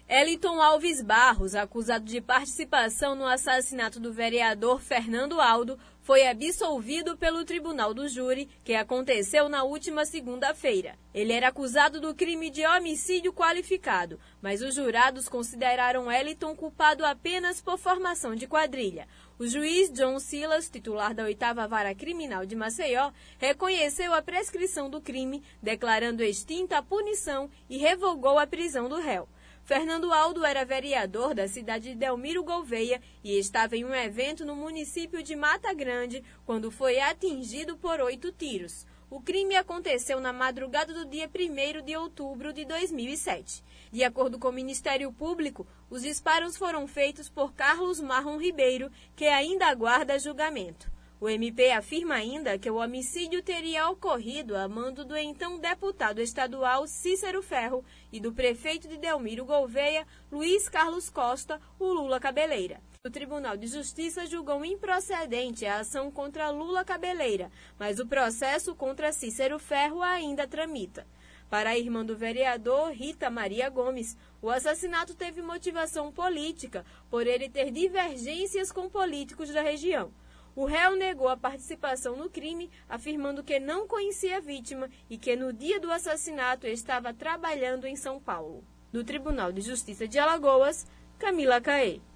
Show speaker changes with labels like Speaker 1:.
Speaker 1: Eliton Alves Barros, acusado de participação no assassinato do vereador Fernando Aldo, foi absolvido pelo Tribunal do Júri, que aconteceu na última segunda-feira. Ele era acusado do crime de homicídio qualificado, mas os jurados consideraram Eliton culpado apenas por formação de quadrilha. O juiz John Silas, titular da 8ª Vara Criminal de Maceió, reconheceu a prescrição do crime, declarando extinta a punição e revogou a prisão do réu. Fernando Aldo era vereador da cidade de Delmiro Gouveia e estava em um evento no município de Mata Grande quando foi atingido por 8 tiros. O crime aconteceu na madrugada do dia 1º de outubro de 2007. De acordo com o Ministério Público, os disparos foram feitos por Carlos Marrom Ribeiro, que ainda aguarda julgamento. O MP afirma ainda que o homicídio teria ocorrido a mando do então deputado estadual Cícero Ferro e do prefeito de Delmiro Gouveia, Luiz Carlos Costa, o Lula Cabeleira. O Tribunal de Justiça julgou improcedente a ação contra Lula Cabeleira, mas o processo contra Cícero Ferro ainda tramita. Para a irmã do vereador, Rita Maria Gomes, o assassinato teve motivação política, por ele ter divergências com políticos da região. O réu negou a participação no crime, afirmando que não conhecia a vítima e que no dia do assassinato estava trabalhando em São Paulo. Do Tribunal de Justiça de Alagoas, Camila Caê.